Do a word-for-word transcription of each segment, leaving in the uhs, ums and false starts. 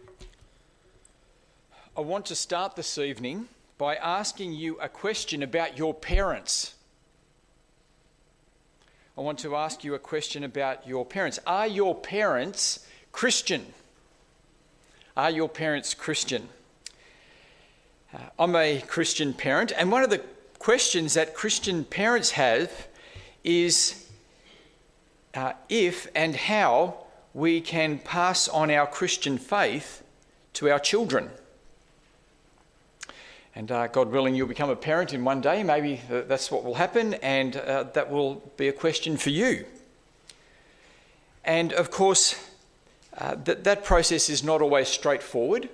I want to start this evening by asking you a question about your parents. I want to ask you a question about your parents. Are your parents Christian? Are your parents Christian? Uh, I'm a Christian parent, and one of the questions that Christian parents have is uh, if and how we can pass on our Christian faith to our children. And uh, God willing, you'll become a parent in one day. Maybe that's what will happen, and uh, that will be a question for you. And of course, uh, that, that process is not always straightforward,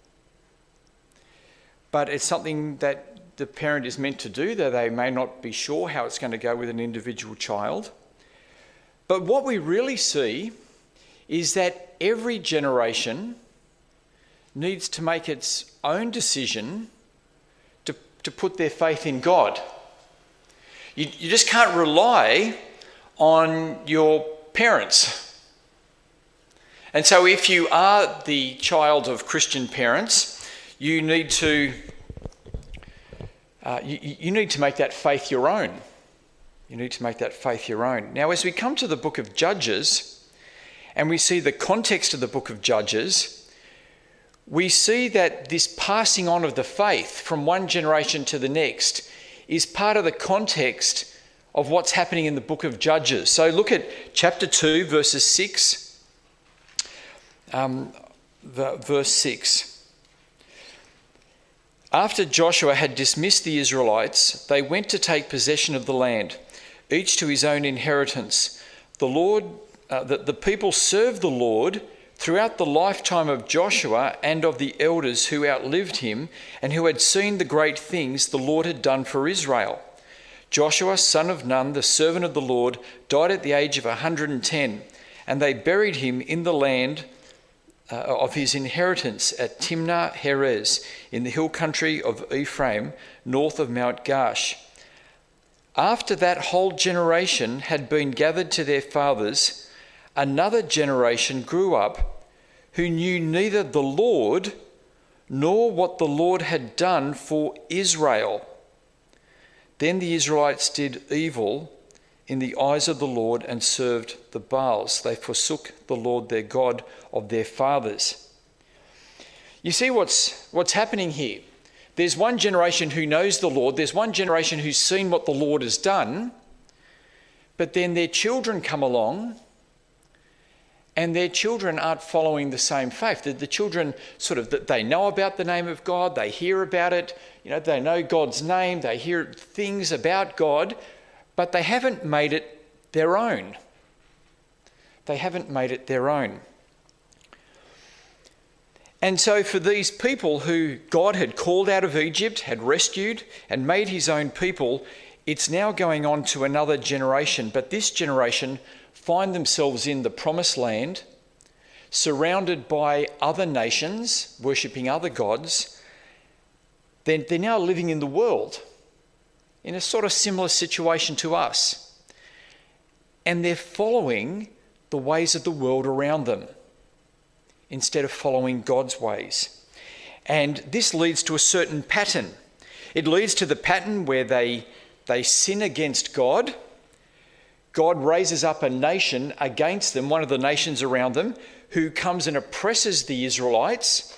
but it's something that the parent is meant to do, though they may not be sure how it's going to go with an individual child. But what we really see is that every generation needs to make its own decision to, to put their faith in God. You, you just can't rely on your parents. And so if you are the child of Christian parents, you need to uh, you, you need to make that faith your own. You need to make that faith your own. Now, as we come to the book of Judges, and we see the context of the book of Judges, we see that this passing on of the faith from one generation to the next is part of the context of what's happening in the book of Judges. So look at chapter two, verses six, um, the, verse six. After Joshua had dismissed the Israelites, they went to take possession of the land, each to his own inheritance. The Lord Uh, that the people served the Lord throughout the lifetime of Joshua and of the elders who outlived him and who had seen the great things the Lord had done for Israel. Joshua, son of Nun, the servant of the Lord, died at the age of one hundred ten, and they buried him in the land uh, of his inheritance at Timnah Heres in the hill country of Ephraim, north of Mount Gash. After that whole generation had been gathered to their fathers, another generation grew up who knew neither the Lord nor what the Lord had done for Israel. Then the Israelites did evil in the eyes of the Lord and served the Baals. They forsook the Lord their God of their fathers. You see what's, what's happening here. There's one generation who knows the Lord. There's one generation who's seen what the Lord has done. But then their children come along, and their children aren't following the same faith. The, the children sort of, they know about the name of God, they hear about it, you know, they know God's name, they hear things about God, but they haven't made it their own. They haven't made it their own. And so for these people who God had called out of Egypt, had rescued and made his own people, it's now going on to another generation. But this generation find themselves in the promised land, surrounded by other nations, worshipping other gods. They're, they're now living in the world, in a sort of similar situation to us. And they're following the ways of the world around them, instead of following God's ways. And this leads to a certain pattern. It leads to the pattern where they, they sin against God. God raises up a nation against them, one of the nations around them, who comes and oppresses the Israelites.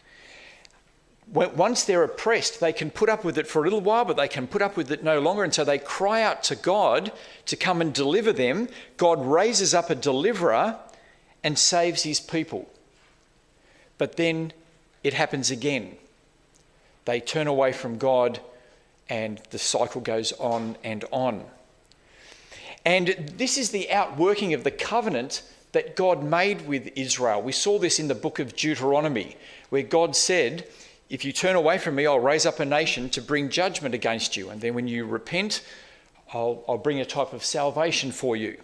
Once they're oppressed, they can put up with it for a little while, but they can put up with it no longer. And so they cry out to God to come and deliver them. God raises up a deliverer and saves his people. But then it happens again. They turn away from God, and the cycle goes on and on. And this is the outworking of the covenant that God made with Israel. We saw this in the book of Deuteronomy, where God said, if you turn away from me, I'll raise up a nation to bring judgment against you. And then when you repent, I'll, I'll bring a type of salvation for you.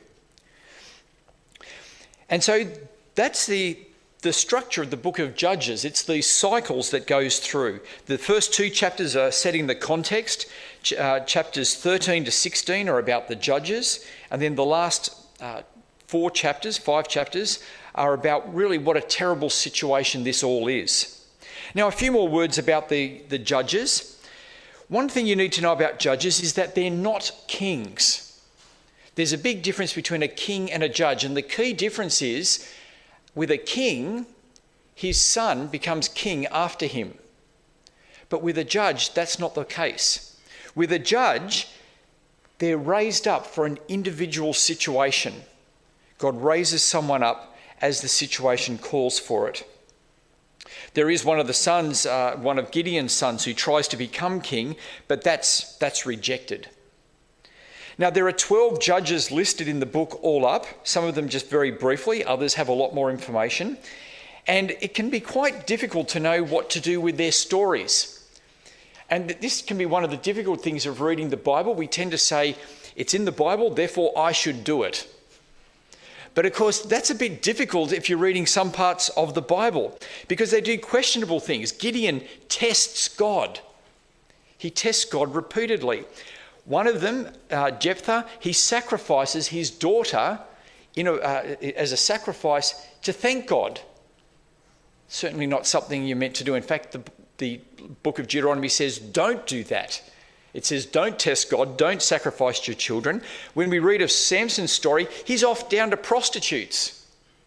And so that's the, the structure of the book of Judges. It's these cycles that goes through. The first two chapters are setting the context. Ch- uh, chapters thirteen to sixteen are about the judges. And then the last uh, four chapters, five chapters, are about really what a terrible situation this all is. Now, a few more words about the, the judges. One thing you need to know about judges is that they're not kings. There's a big difference between a king and a judge, and the key difference is with a king, his son becomes king after him. But with a judge, that's not the case. With a judge, they're raised up for an individual situation. God raises someone up as the situation calls for it. There is one of the sons, uh, one of Gideon's sons, who tries to become king, but that's that's rejected. Now, there are twelve judges listed in the book all up, some of them just very briefly, others have a lot more information, and it can be quite difficult to know what to do with their stories. And this can be one of the difficult things of reading the Bible. We tend to say, it's in the Bible, therefore I should do it. But of course, that's a bit difficult if you're reading some parts of the Bible, because they do questionable things. Gideon tests God. He tests God repeatedly. One of them, uh, Jephthah, he sacrifices his daughter you know, uh, as a sacrifice to thank God. Certainly not something you're meant to do. In fact, the, the book of Deuteronomy says, don't do that. It says, don't test God, don't sacrifice your children. When we read of Samson's story, he's off down to prostitutes.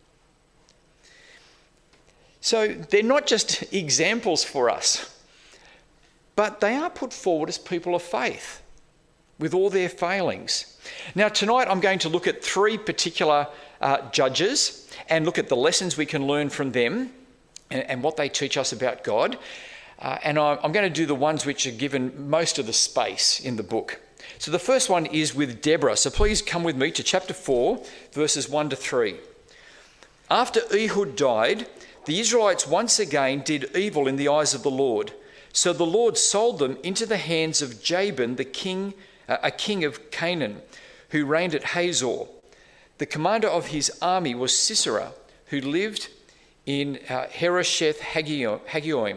So they're not just examples for us, but they are put forward as people of faith with all their failings. Now, tonight I'm going to look at three particular uh, judges and look at the lessons we can learn from them and, and what they teach us about God. Uh, and I'm going to do the ones which are given most of the space in the book. So the first one is with Deborah. So please come with me to chapter four, verses one to three. After Ehud died, the Israelites once again did evil in the eyes of the Lord. So the Lord sold them into the hands of Jabin, the king, uh, a king of Canaan, who reigned at Hazor. The commander of his army was Sisera, who lived in uh, Harosheth Hagoyim.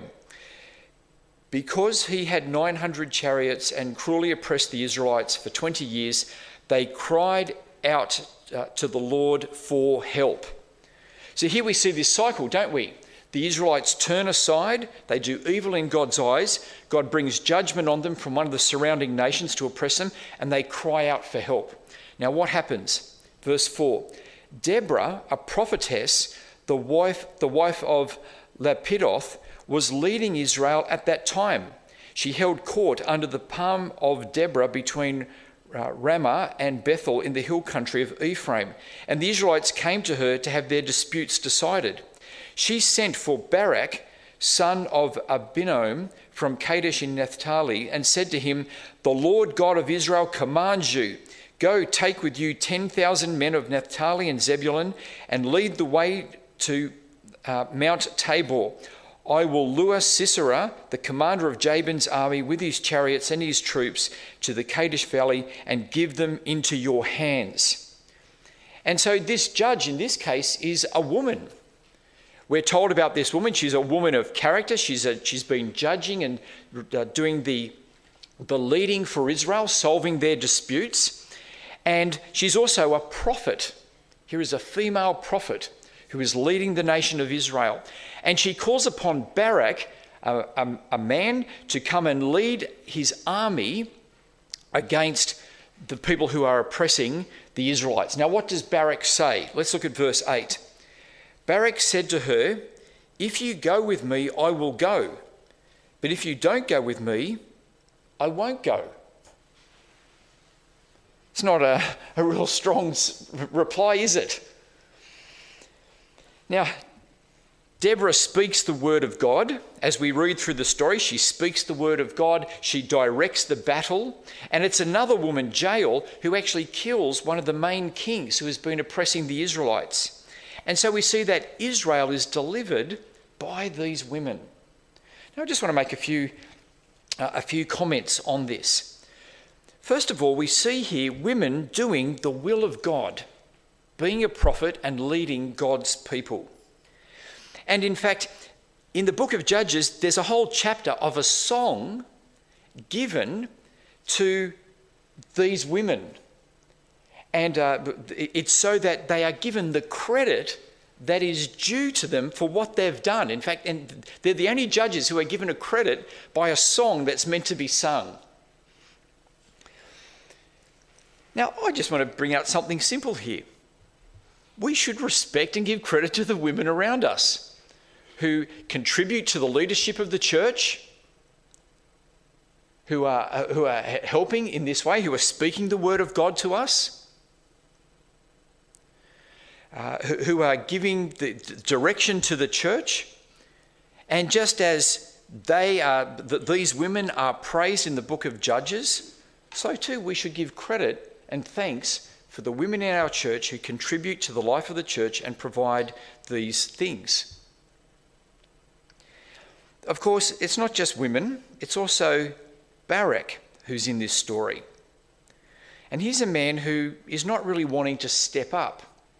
Because he had nine hundred chariots and cruelly oppressed the Israelites for twenty years, they cried out uh, to the Lord for help. So here we see this cycle, don't we? The Israelites turn aside, they do evil in God's eyes, God brings judgment on them from one of the surrounding nations to oppress them, and they cry out for help. Now what happens? Verse four, Deborah, a prophetess, the wife, the wife of Lapidoth, was leading Israel at that time. She held court under the palm of Deborah between uh, Ramah and Bethel in the hill country of Ephraim, and the Israelites came to her to have their disputes decided. She sent for Barak, son of Abinoam, from Kadesh in Naphtali, and said to him, "The Lord God of Israel commands you, go take with you ten thousand men of Naphtali and Zebulun, and lead the way to uh, Mount Tabor. I will lure Sisera, the commander of Jabin's army, with his chariots and his troops to the Kadesh Valley and give them into your hands." And so this judge in this case is a woman. We're told about this woman. She's a woman of character. She's a, she's been judging and uh, doing the, the leading for Israel, solving their disputes. And she's also a prophet. Here is a female prophet who is leading the nation of Israel. And she calls upon Barak, a, a, a man, to come and lead his army against the people who are oppressing the Israelites. Now, what does Barak say? Let's look at verse eight. Barak said to her, "If you go with me, I will go. But if you don't go with me, I won't go." It's not a, a real strong reply, is it? Now, Deborah speaks the word of God. As we read through the story, she speaks the word of God. She directs the battle. And it's another woman, Jael, who actually kills one of the main kings who has been oppressing the Israelites. And so we see that Israel is delivered by these women. Now, I just want to make a few, uh, a few comments on this. First of all, we see here women doing the will of God, being a prophet and leading God's people. And in fact, in the book of Judges, there's a whole chapter of a song given to these women. And uh, it's so that they are given the credit that is due to them for what they've done. In fact, and they're the only judges who are given a credit by a song that's meant to be sung. Now, I just want to bring out something simple here. We should respect and give credit to the women around us who contribute to the leadership of the church, who are, who are helping in this way, who are speaking the word of God to us, uh, who, who are giving the direction to the church. And just as they are, th- these women are praised in the book of Judges, so too we should give credit and thanks for the women in our church who contribute to the life of the church and provide these things. Of course, it's not just women, it's also Barak who's in this story. And he's a man who is not really wanting to step up.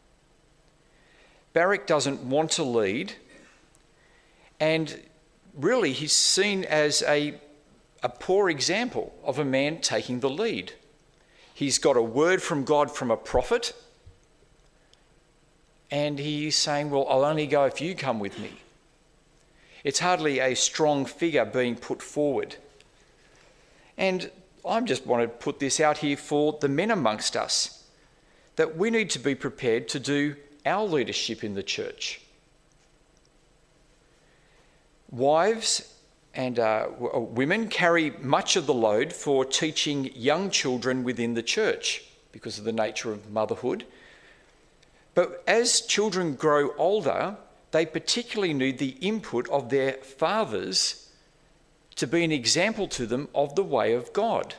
Barak doesn't want to lead, and really he's seen as a, a poor example of a man taking the lead. He's got a word from God from a prophet, and he's saying, well, I'll only go if you come with me. It's hardly a strong figure being put forward. And I just want to put this out here for the men amongst us, that we need to be prepared to do our leadership in the church. Wives and uh, women carry much of the load for teaching young children within the church because of the nature of motherhood. But as children grow older, they particularly need the input of their fathers to be an example to them of the way of God.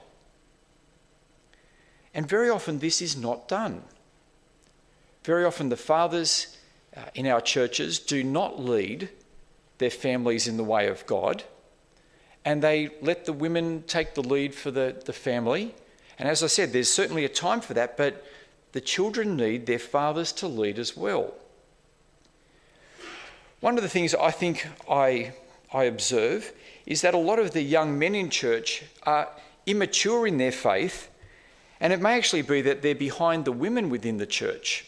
And very often this is not done. Very often the fathers uh, in our churches do not lead their families in the way of God, and they let the women take the lead for the, the family. And as I said, there's certainly a time for that, but the children need their fathers to lead as well. One of the things I think I, I observe is that a lot of the young men in church are immature in their faith, and it may actually be that they're behind the women within the church.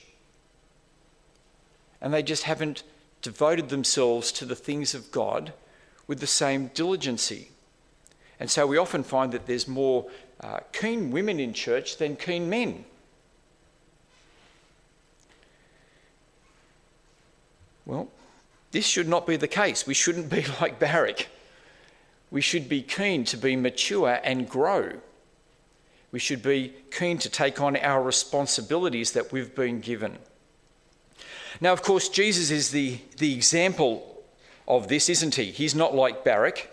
And they just haven't devoted themselves to the things of God with the same diligency. And so we often find that there's more uh, keen women in church than keen men. Well, this should not be the case. We shouldn't be like Barak. We should be keen to be mature and grow. We should be keen to take on our responsibilities that we've been given. Now, of course, Jesus is the, the example of this, isn't he? He's not like Barak.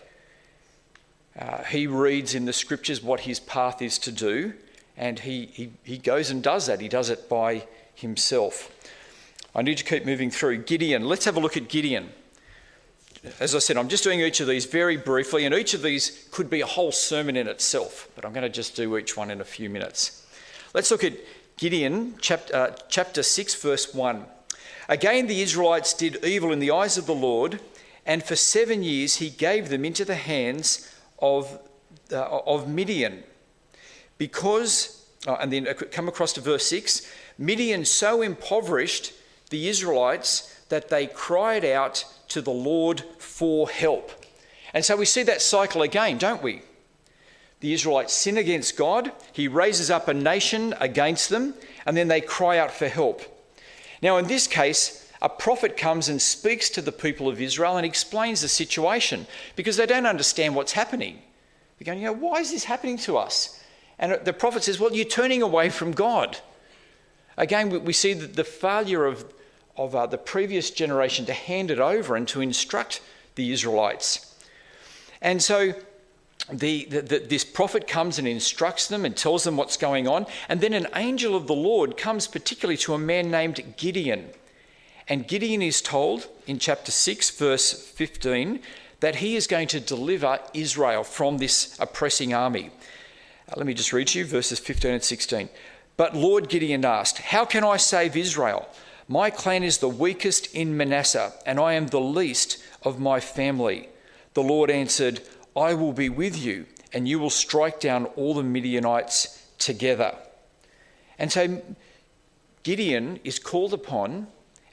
Uh, he reads in the scriptures what his path is to do, and he, he, he goes and does that. He does it by himself. I need to keep moving through. Gideon. Let's have a look at Gideon. As I said, I'm just doing each of these very briefly, and each of these could be a whole sermon in itself, but I'm going to just do each one in a few minutes. Let's look at Gideon, chapter, uh, chapter six, verse one. Again, the Israelites did evil in the eyes of the Lord, and for seven years he gave them into the hands of, uh, of Midian. Because, uh, and then come across to verse six, Midian so impoverished the Israelites that they cried out to the Lord for help. And so we see that cycle again, don't we? The Israelites sin against God, he raises up a nation against them, and then they cry out for help. Now, in this case, a prophet comes and speaks to the people of Israel and explains the situation because they don't understand what's happening. They're going, you know, why is this happening to us? And the prophet says, well, you're turning away from God. Again, we see the failure of, of uh, the previous generation to hand it over and to instruct the Israelites. And so the, the, the, this prophet comes and instructs them and tells them what's going on. And then an angel of the Lord comes particularly to a man named Gideon. And Gideon is told in chapter six, verse fifteen, that he is going to deliver Israel from this oppressing army. Uh, let me just read to you verses fifteen and sixteen. But Lord, Gideon asked, how can I save Israel? My clan is the weakest in Manasseh, and I am the least of my family. The Lord answered, I will be with you, and you will strike down all the Midianites together. And so Gideon is called upon,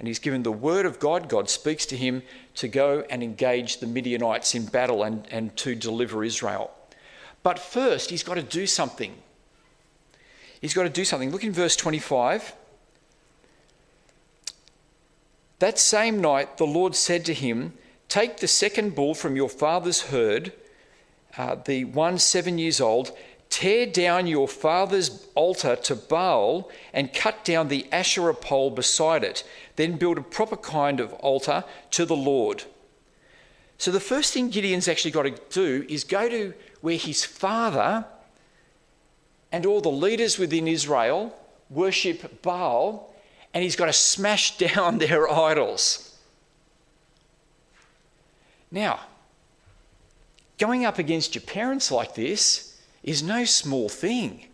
and he's given the word of God. God speaks to him to go and engage the Midianites in battle and, and to deliver Israel. But first, he's got to do something. He's got to do something. Look in verse twenty-five. That same night, the Lord said to him, take the second bull from your father's herd, uh, the one seven years old, tear down your father's altar to Baal and cut down the Asherah pole beside it. Then build a proper kind of altar to the Lord. So the first thing Gideon's actually got to do is go to where his father and all the leaders within Israel worship Baal, and he's got to smash down their idols. Now, going up against your parents like this is no small thing.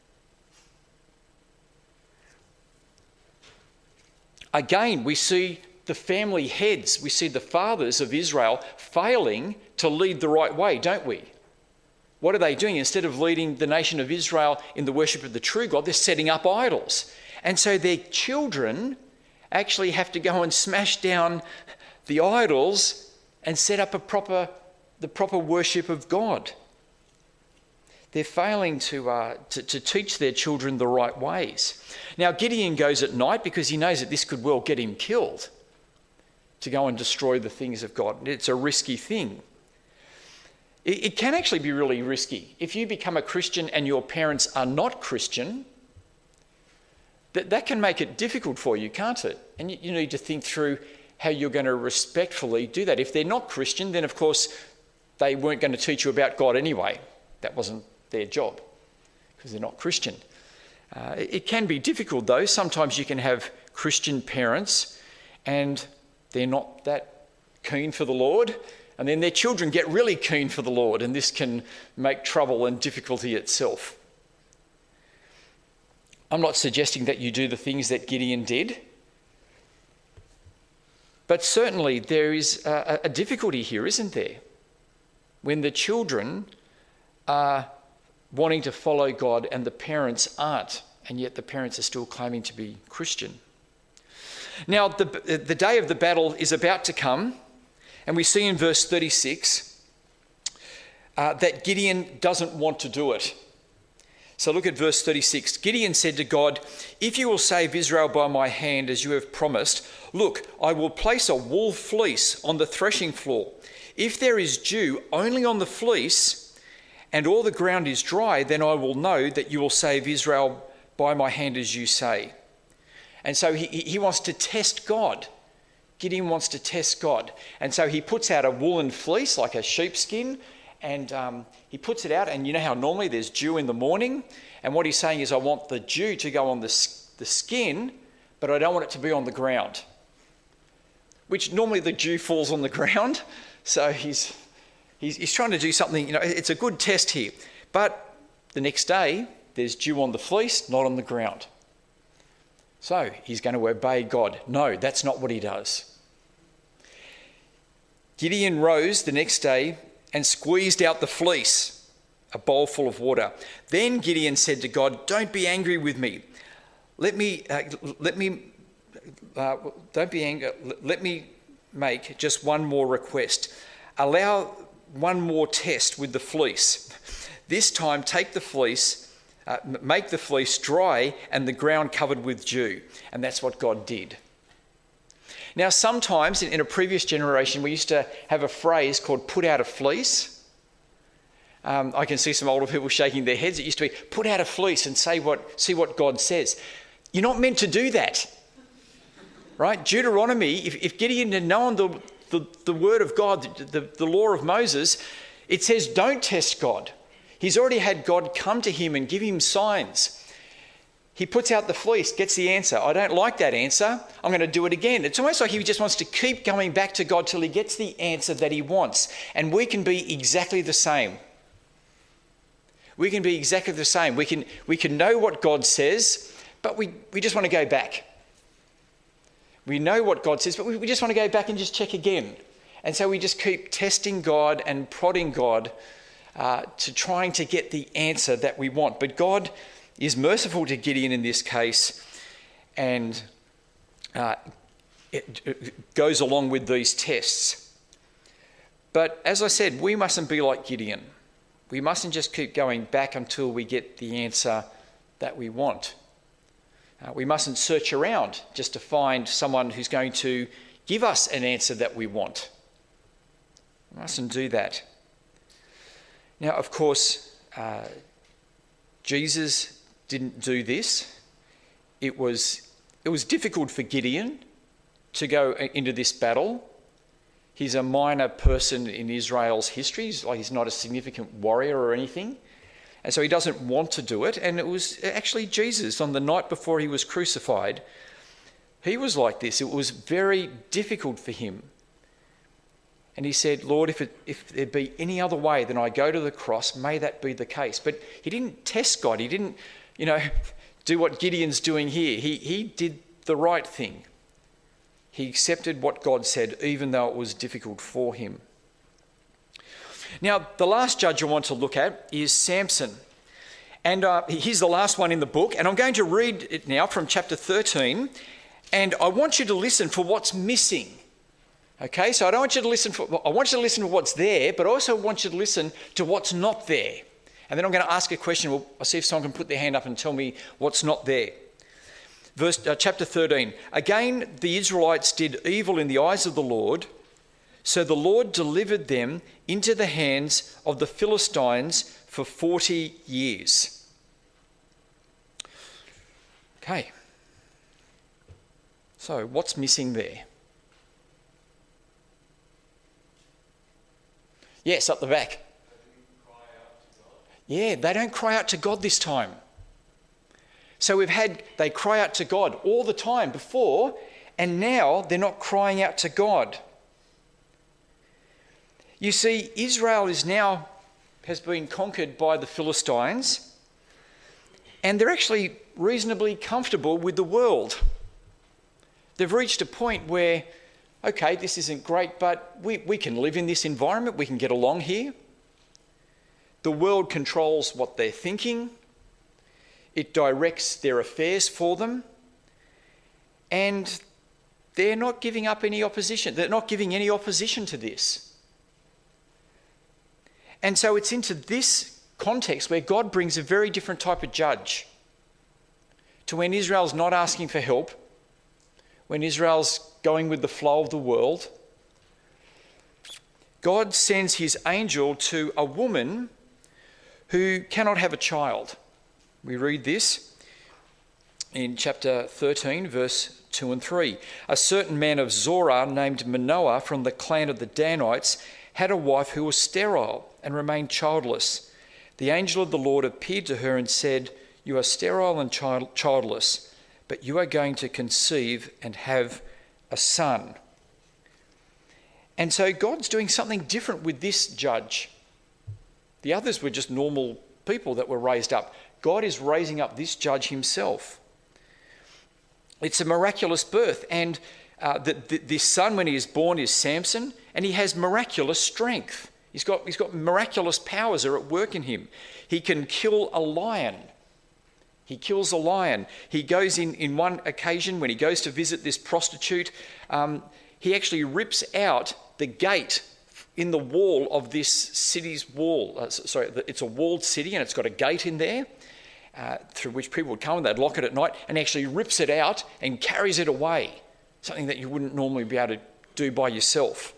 Again, we see the family heads, we see the fathers of Israel failing to lead the right way, don't we? What are they doing? Instead of leading the nation of Israel in the worship of the true God, they're setting up idols. And so their children actually have to go and smash down the idols and set up a proper, the proper worship of God. They're failing to, uh, to, to teach their children the right ways. Now, Gideon goes at night because he knows that this could well get him killed, to go and destroy the things of God. It's a risky thing. It, it can actually be really risky. If you become a Christian and your parents are not Christian, that, that can make it difficult for you, can't it? And you, you need to think through how you're going to respectfully do that. If they're not Christian, then of course they weren't going to teach you about God anyway. That wasn't their job because they're not Christian. Uh, it, it can be difficult though. Sometimes you can have Christian parents and they're not that keen for the Lord, and then their children get really keen for the Lord, and this can make trouble and difficulty itself. I'm not suggesting that you do the things that Gideon did, but certainly there is a, a difficulty here, isn't there? When the children are wanting to follow God and the parents aren't, and yet the parents are still claiming to be Christian. Now, the, the day of the battle is about to come, and we see in verse thirty-six uh, that Gideon doesn't want to do it. So look at verse thirty-six. Gideon said to God, if you will save Israel by my hand as you have promised, look, I will place a wool fleece on the threshing floor. If there is dew only on the fleece and all the ground is dry, then I will know that you will save Israel by my hand as you say. And so he, he wants to test God. Gideon wants to test God. And so he puts out a woolen fleece, like a sheepskin, and um, he puts it out, and you know how normally there's dew in the morning, and what he's saying is, I want the dew to go on the, the skin, but I don't want it to be on the ground. Which normally the dew falls on the ground, so he's, he's, he's trying to do something, you know, it's a good test here. But the next day, there's dew on the fleece, not on the ground. So he's going to obey God. No, that's not what he does. Gideon rose the next day and squeezed out the fleece, a bowl full of water. Then Gideon said to God, don't be angry with me. Let me, uh, let me, uh, don't be angry. Let me make just one more request. Allow one more test with the fleece. This time take the fleece, uh, make the fleece dry and the ground covered with dew. And that's what God did. Now, sometimes in a previous generation, we used to have a phrase called put out a fleece. Um, I can see some older people shaking their heads. It used to be put out a fleece and say what, see what God says. You're not meant to do that, right? Deuteronomy, if, if Gideon had known the, the, the word of God, the, the law of Moses, it says don't test God. He's already had God come to him and give him signs. He puts out the fleece, gets the answer. I don't like that answer. I'm going to do it again. It's almost like he just wants to keep going back to God till he gets the answer that he wants. And we can be exactly the same. We can be exactly the same. We can, we can know what God says, but we, we just want to go back. We know what God says, but we, we just want to go back and just check again. And so we just keep testing God and prodding God uh, to trying to get the answer that we want. But God is merciful to Gideon in this case and uh, it, it goes along with these tests. But as I said, we mustn't be like Gideon. We mustn't just keep going back until we get the answer that we want. Uh, we mustn't search around just to find someone who's going to give us an answer that we want. We mustn't do that. Now, of course, uh, Jesus didn't do this. It was, it was difficult for Gideon to go into this battle. He's a minor person in Israel's history. He's, like, he's not a significant warrior or anything. And so he doesn't want to do it. And it was actually Jesus, on the night before he was crucified, he was like this. It was very difficult for him. And he said, Lord, if, it, if there be any other way than I go to the cross, may that be the case. But he didn't test God. He didn't, you know, do what Gideon's doing here. He, he did the right thing. He accepted what God said, even though it was difficult for him. Now, the last judge I want to look at is Samson. And uh, here's the last one in the book. And I'm going to read it now from chapter thirteen. And I want you to listen for what's missing. Okay, so I don't want you to listen for, I want you to listen to what's there, but I also want you to listen to what's not there. And then I'm going to ask a question. Well, I'll see if someone can put their hand up and tell me what's not there. Verse, uh, chapter thirteen. Again, the Israelites did evil in the eyes of the Lord, so the Lord delivered them into the hands of the Philistines for forty years. Okay. So what's missing there? Yes, up the back. Yeah, they don't cry out to God this time. So we've had, they cry out to God all the time before, and now they're not crying out to God. You see, Israel is now, has been conquered by the Philistines, and they're actually reasonably comfortable with the world. They've reached a point where, okay, this isn't great, but we, we can live in this environment, we can get along here. The world controls what they're thinking. It directs their affairs for them. And they're not giving up any opposition. They're not giving any opposition to this. And so it's into this context where God brings a very different type of judge. To when Israel's not asking for help, when Israel's going with the flow of the world, God sends his angel to a woman who cannot have a child. We read this in chapter thirteen, verse two and three. A certain man of Zorah named Manoah from the clan of the Danites had a wife who was sterile and remained childless. The angel of the Lord appeared to her and said, "You are sterile and child- childless, but you are going to conceive and have a son." And so God's doing something different with this judge. The others were just normal people that were raised up. God is raising up this judge himself. It's a miraculous birth. And uh, the, the, this son, when he is born, is Samson, and he has miraculous strength. He's got, he's got miraculous powers are at work in him. He can kill a lion. He kills a lion. He goes in, in one occasion, when he goes to visit this prostitute, um, he actually rips out the gate in the wall of this city's wall. Uh, sorry, it's a walled city and it's got a gate in there uh, through which people would come and they'd lock it at night, and actually rips it out and carries it away, something that you wouldn't normally be able to do by yourself.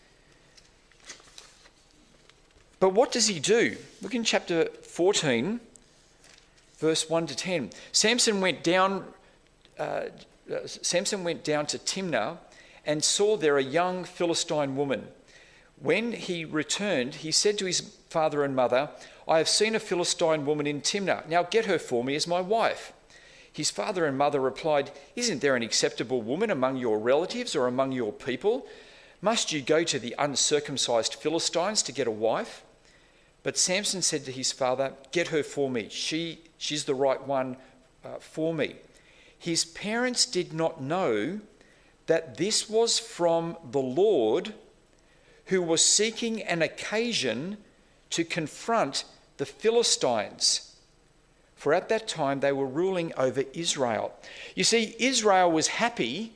But what does he do? Look in chapter fourteen, verse one to ten. Samson went down, uh, uh, Samson went down to Timnah and saw there a young Philistine woman. When he returned, he said to his father and mother, "I have seen a Philistine woman in Timnah. Now get her for me as my wife." His father and mother replied, "Isn't there an acceptable woman among your relatives or among your people? Must you go to the uncircumcised Philistines to get a wife?" But Samson said to his father, "Get her for me. She, she's the right one uh, for me." His parents did not know that this was from the Lord, who was seeking an occasion to confront the Philistines. For at that time they were ruling over Israel. You see, Israel was happy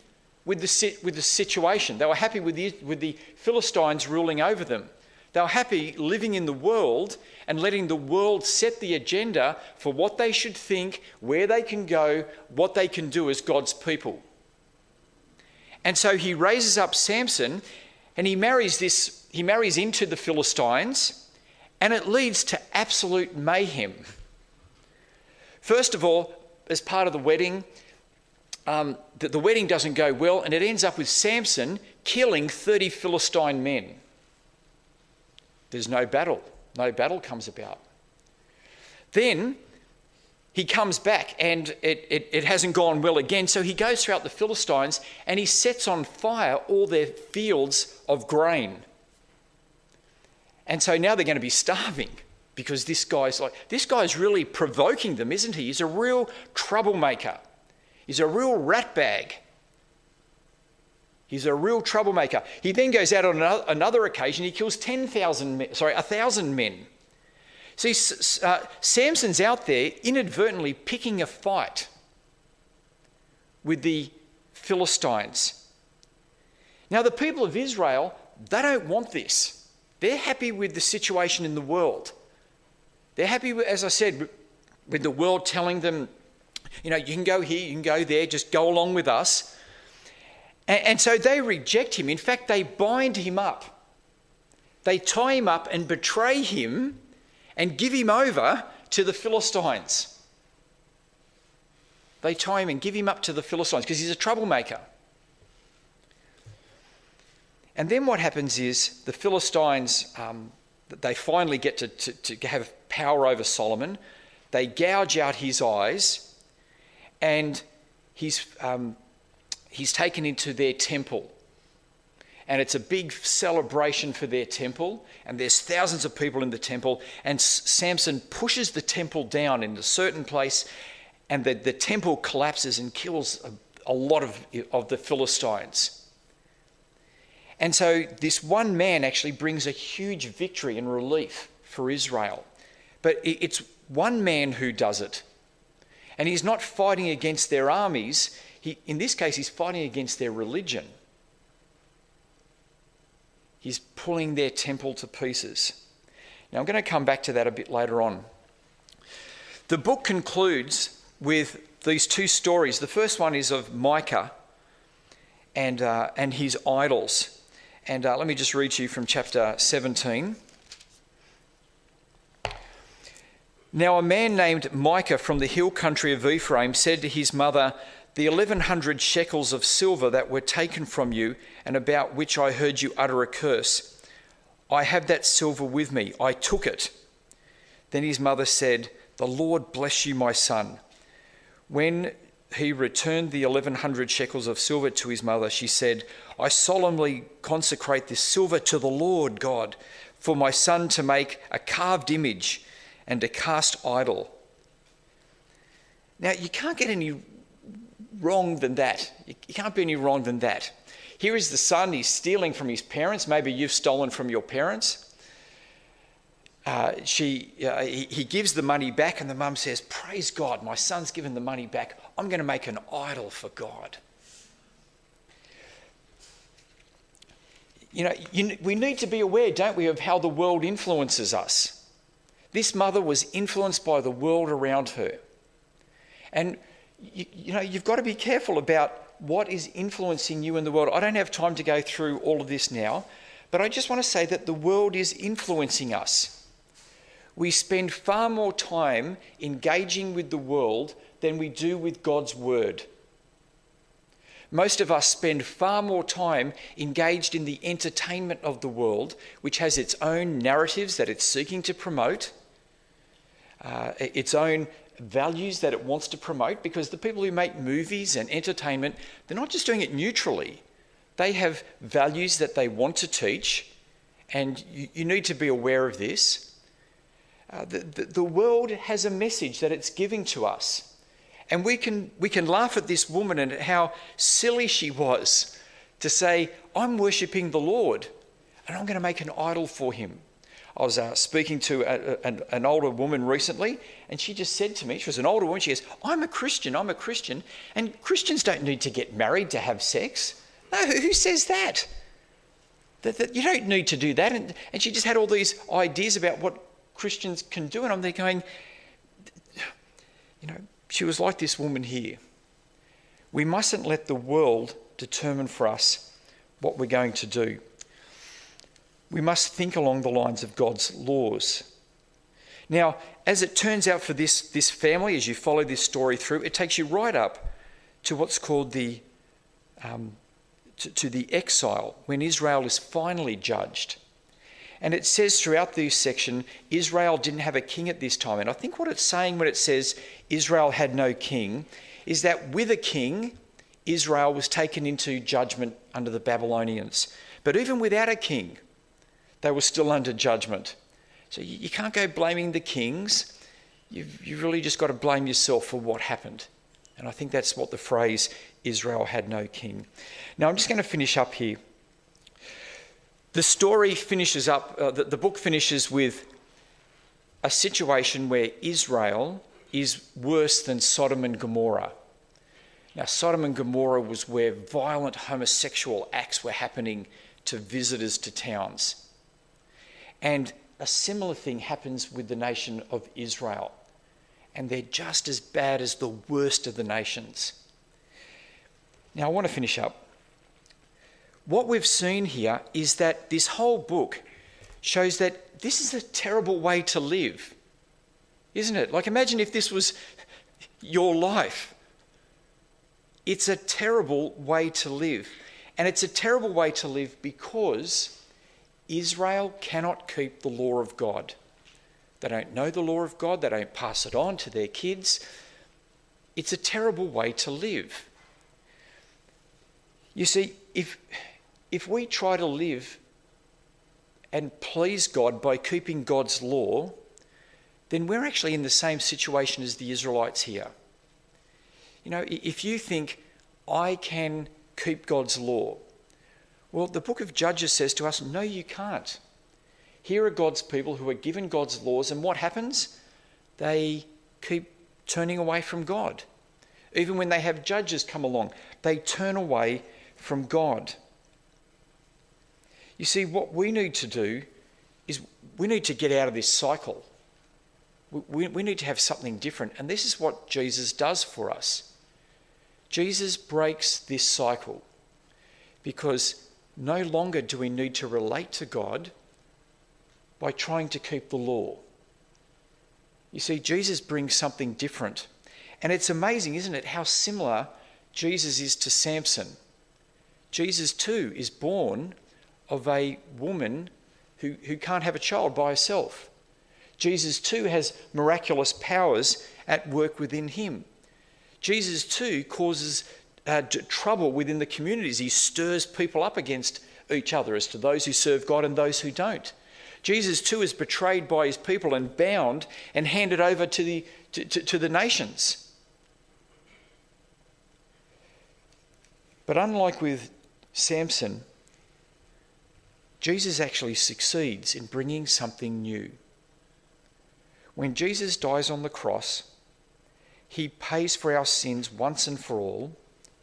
with the, with the situation. They were happy with the, with the Philistines ruling over them. They were happy living in the world and letting the world set the agenda for what they should think, where they can go, what they can do as God's people. And so he raises up Samson and he marries this, he marries into the Philistines, and it leads to absolute mayhem. First of all, as part of the wedding, um, the, the wedding doesn't go well, and it ends up with Samson killing thirty Philistine men. There's no battle. No battle comes about. Then he comes back and it, it, it hasn't gone well again. So he goes throughout the Philistines and he sets on fire all their fields of grain. And so now they're going to be starving because this guy's like, this guy's really provoking them, isn't he? He's a real troublemaker. He's a real ratbag. He's a real troublemaker. He then goes out on another occasion. He kills ten thousand men, sorry, one thousand men. See, uh, Samson's out there inadvertently picking a fight with the Philistines. Now, the people of Israel, they don't want this. They're happy with the situation in the world. They're happy, with, as I said, with the world telling them, you know, you can go here, you can go there, just go along with us. And, and so they reject him. In fact, they bind him up. They tie him up and betray him and give him over to the Philistines. They tie him and give him up to the Philistines because he's a troublemaker. And then what happens is the Philistines, um, they finally get to, to, to have power over Solomon. They gouge out his eyes and he's, um, he's taken into their temple. And it's a big celebration for their temple. And there's thousands of people in the temple. And Samson pushes the temple down in a certain place. And the, the temple collapses and kills a, a lot of, of the Philistines. And so this one man actually brings a huge victory and relief for Israel. But it's one man who does it. And he's not fighting against their armies. He, in this case, he's fighting against their religion. He's pulling their temple to pieces. Now, I'm going to come back to that a bit later on. The book concludes with these two stories. The first one is of Micah and, uh, and his idols. And uh, let me just read to you from chapter seventeen. Now, a man named Micah from the hill country of Ephraim said to his mother, "The eleven hundred shekels of silver that were taken from you and about which I heard you utter a curse, I have that silver with me. I took it." Then his mother said, "The Lord bless you, my son." When he returned the eleven hundred shekels of silver to his mother, she said, "I solemnly consecrate this silver to the Lord God for my son to make a carved image and a cast idol." Now, you can't get any wrong than that. You can't be any wrong than that. Here is the son, he's stealing from his parents. Maybe you've stolen from your parents. Uh, she, uh, he, he gives the money back and the mum says, "Praise God, my son's given the money back. I'm going to make an idol for God." You know, you, we need to be aware, don't we, of how the world influences us. This mother was influenced by the world around her. And You, you know, you've got to be careful about what is influencing you in the world. I don't have time to go through all of this now, but I just want to say that the world is influencing us. We spend far more time engaging with the world than we do with God's word. Most of us spend far more time engaged in the entertainment of the world, which has its own narratives that it's seeking to promote, uh, its own values that it wants to promote, because the people who make movies and entertainment, they're not just doing it neutrally. They have values that they want to teach, and you, you need to be aware of this. Uh, the, the, the world has a message that it's giving to us, and we can we can laugh at this woman and how silly she was to say, "I'm worshipping the Lord, and I'm going to make an idol for him. I was uh, speaking to a, a, an, an older woman recently, and she just said to me, she was an older woman, she goes, I'm a Christian, I'm a Christian, and Christians don't need to get married to have sex. No, who, who says that? That, that? You don't need to do that. And, and she just had all these ideas about what Christians can do, and I'm there going, you know, she was like this woman here. We mustn't let the world determine for us what we're going to do. We must think along the lines of God's laws. Now, as it turns out for this, this family, as you follow this story through, it takes you right up to what's called the um, to, to the exile, when Israel is finally judged. And it says throughout this section, Israel didn't have a king at this time. And I think what it's saying when it says Israel had no king is that with a king, Israel was taken into judgment under the Babylonians. But even without a king, they were still under judgment. So you, you can't go blaming the kings. You've, you've really just got to blame yourself for what happened. And I think that's what the phrase, Israel had no king. Now I'm just going to finish up here. The story finishes up, uh, the, the book finishes with a situation where Israel is worse than Sodom and Gomorrah. Now, Sodom and Gomorrah was where violent homosexual acts were happening to visitors to towns. And a similar thing happens with the nation of Israel. And they're just as bad as the worst of the nations. Now, I want to finish up. What we've seen here is that this whole book shows that this is a terrible way to live, isn't it? Like, imagine if this was your life. It's a terrible way to live. And it's a terrible way to live because Israel cannot keep the law of God. They don't know the law of God. They don't pass it on to their kids. It's a terrible way to live. You see, if, if we try to live and please God by keeping God's law, then we're actually in the same situation as the Israelites here. You know, if you think, I can keep God's law, well, the book of Judges says to us, no, you can't. Here are God's people who are given God's laws, and what happens? They keep turning away from God. Even when they have judges come along, they turn away from God. You see, what we need to do is we need to get out of this cycle. We, we need to have something different, and this is what Jesus does for us. Jesus breaks this cycle because no longer do we need to relate to God by trying to keep the law. You see, Jesus brings something different. And it's amazing, isn't it, how similar Jesus is to Samson. Jesus too is born of a woman who, who can't have a child by herself. Jesus too has miraculous powers at work within him. Jesus too causes uh, trouble within the communities. He stirs people up against each other as to those who serve God and those who don't. Jesus too is betrayed by his people and bound and handed over to the, to, to, to the nations. But unlike with Samson, Jesus actually succeeds in bringing something new. When Jesus dies on the cross, he pays for our sins once and for all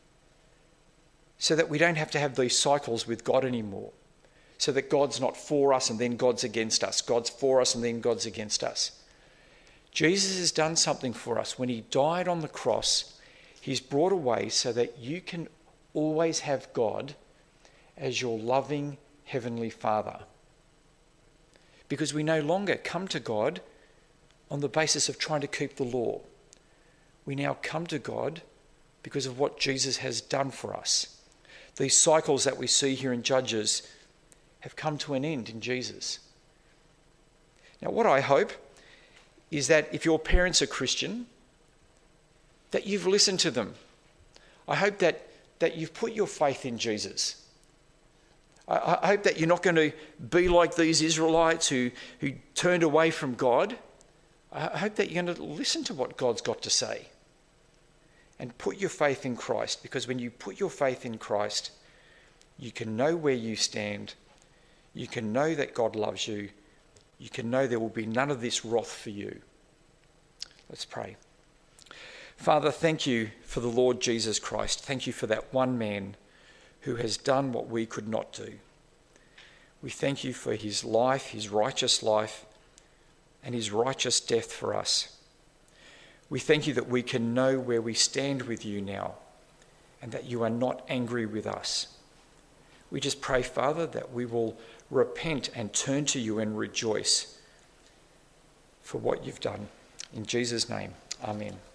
so that we don't have to have these cycles with God anymore, so that God's not for us and then God's against us, God's for us and then God's against us. Jesus has done something for us. When he died on the cross, he's brought a way so that you can always have God as your loving Heavenly Father. Because we no longer come to God on the basis of trying to keep the law. We now come to God because of what Jesus has done for us. These cycles that we see here in Judges have come to an end in Jesus. Now, what I hope is that if your parents are Christian, that you've listened to them. I hope that, that you've put your faith in Jesus. I, I hope that you're not going to be like these Israelites who, who turned away from God. I hope that you're going to listen to what God's got to say and put your faith in Christ, because when you put your faith in Christ, you can know where you stand, you can know that God loves you, you can know there will be none of this wrath for you. Let's pray. Father, thank you for the Lord Jesus Christ. Thank you for that one man who has done what we could not do. We thank you for his life, his righteous life, and his righteous death for us. We thank you that we can know where we stand with you now and that you are not angry with us. We just pray, Father, that we will repent and turn to you and rejoice for what you've done. In Jesus' name, amen.